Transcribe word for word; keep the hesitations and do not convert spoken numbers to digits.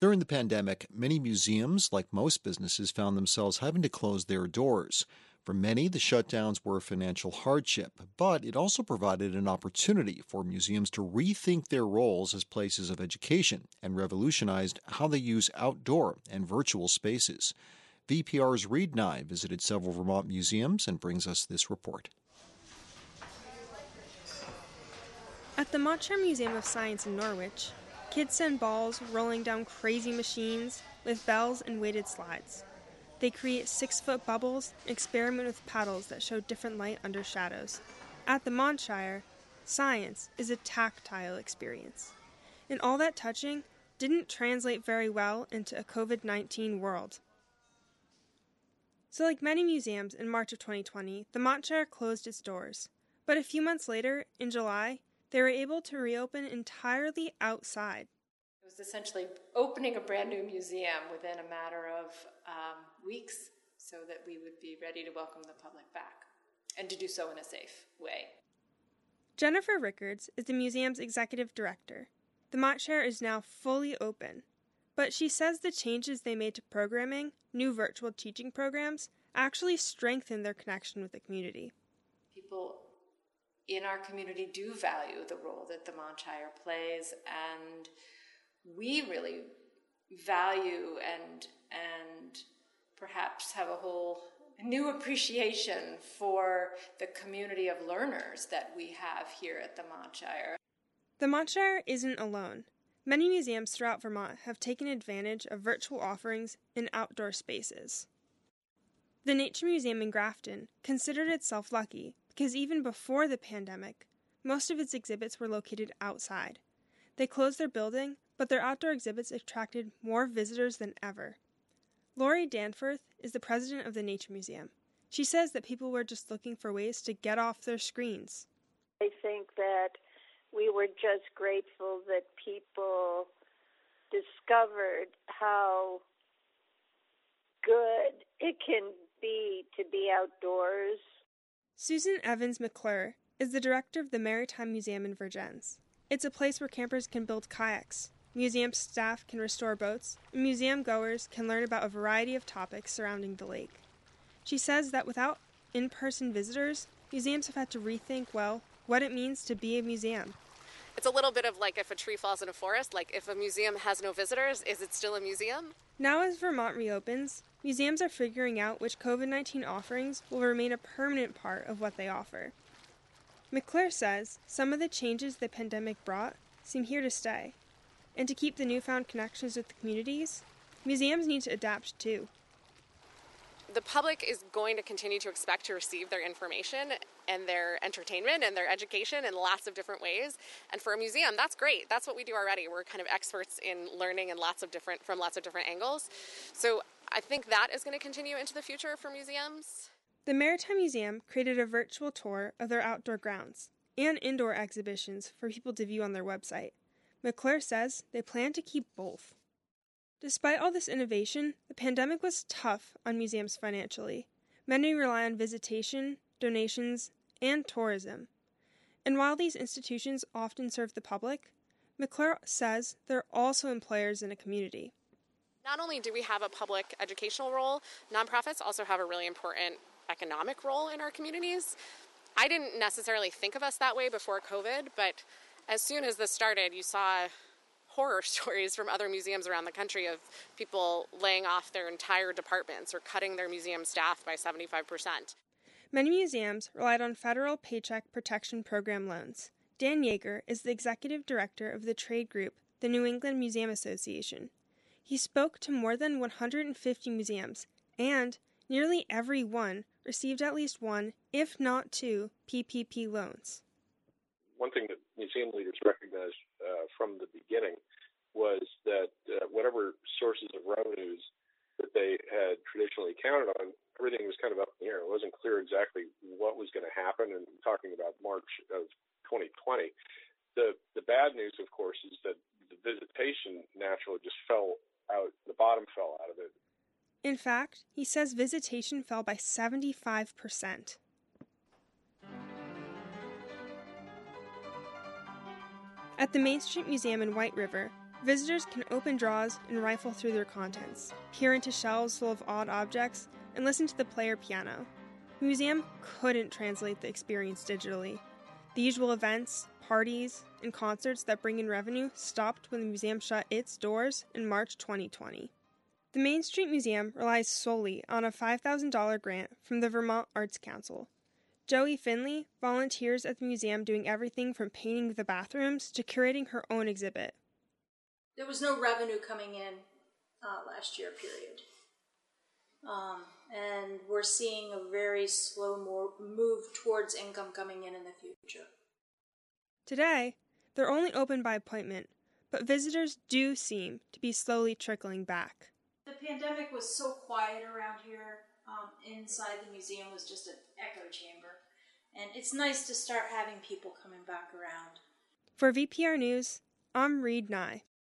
During the pandemic, many museums, like most businesses, found themselves having to close their doors. For many, the shutdowns were a financial hardship, but it also provided an opportunity for museums to rethink their roles as places of education and revolutionized how they use outdoor and virtual spaces. V P R's Reed Nye visited several Vermont museums and brings us this report. At the Montshire Museum of Science in Norwich, kids send balls rolling down crazy machines with bells and weighted slides. They create six-foot bubbles and experiment with paddles that show different light under shadows. At the Montshire, science is a tactile experience. And all that touching didn't translate very well into a covid nineteen world. So like many museums in March of twenty twenty, the Montshire closed its doors. But a few months later, in July, they were able to reopen entirely outside. It was essentially opening a brand new museum within a matter of um, weeks so that we would be ready to welcome the public back and to do so in a safe way. Jennifer Rickards is the museum's executive director. The Montshire is now fully open, but she says the changes they made to programming, new virtual teaching programs, actually strengthened their connection with the community. People in our community do value the role that the Montshire plays, and we really value and and perhaps have a whole new appreciation for the community of learners that we have here at the Montshire. The Montshire isn't alone. Many museums throughout Vermont have taken advantage of virtual offerings in outdoor spaces. The Nature Museum in Grafton considered itself lucky because even before the pandemic, most of its exhibits were located outside. They closed their building, but their outdoor exhibits attracted more visitors than ever. Lori Danforth is the president of the Nature Museum. She says that people were just looking for ways to get off their screens. I think that we were just grateful that people discovered how good it can be to be outdoors. Susan Evans McClure is the director of the Maritime Museum in Vergennes. It's a place where campers can build kayaks, museum staff can restore boats, and museum goers can learn about a variety of topics surrounding the lake. She says that without in-person visitors, museums have had to rethink, well, what it means to be a museum. It's a little bit of like if a tree falls in a forest, like if a museum has no visitors, is it still a museum? Now as Vermont reopens, museums are figuring out which covid nineteen offerings will remain a permanent part of what they offer. McClure says some of the changes the pandemic brought seem here to stay, and to keep the newfound connections with the communities, museums need to adapt too. The public is going to continue to expect to receive their information and their entertainment and their education in lots of different ways. And for a museum, that's great. That's what we do already. We're kind of experts in learning in lots of different, from lots of different angles. So I think that is going to continue into the future for museums. The Maritime Museum created a virtual tour of their outdoor grounds and indoor exhibitions for people to view on their website. McClure says they plan to keep both. Despite all this innovation, the pandemic was tough on museums financially. Many rely on visitation, donations, and tourism. And while these institutions often serve the public, McClure says they're also employers in a community. Not only do we have a public educational role, nonprofits also have a really important economic role in our communities. I didn't necessarily think of us that way before COVID, but as soon as this started, you saw horror stories from other museums around the country of people laying off their entire departments or cutting their museum staff by seventy-five percent. Many museums relied on federal Paycheck Protection Program loans. Dan Yeager is the executive director of the trade group, the New England Museum Association. He spoke to more than one hundred fifty museums, and nearly every one received at least one, if not two, P P P loans. One thing that museum leaders recognized uh, from the beginning was that uh, whatever sources of revenues that they had traditionally counted on, everything was kind of up in the air. It wasn't clear exactly what was going to happen, and talking about March of twenty twenty. The, the bad news, of course, is that the visitation naturally just fell out, the bottom fell out of it. In fact, he says visitation fell by seventy-five percent. At the Main Street Museum in White River, Visitors can open drawers and rifle through their contents, peer into shelves full of odd objects, and listen to the player piano. The museum couldn't translate the experience digitally. The usual events, parties, and concerts that bring in revenue stopped when the museum shut its doors in March twenty twenty. The Main Street Museum relies solely on a five thousand dollars grant from the Vermont Arts Council. Joey Finley volunteers at the museum doing everything from painting the bathrooms to curating her own exhibit. There was no revenue coming in uh, last year, period. Um, and we're seeing a very slow mo- move towards income coming in in the future. Today, they're only open by appointment, but visitors do seem to be slowly trickling back. The pandemic was so quiet around here. Um, inside the museum was just an echo chamber. And it's nice to start having people coming back around. For V P R News, I'm Reed Nye.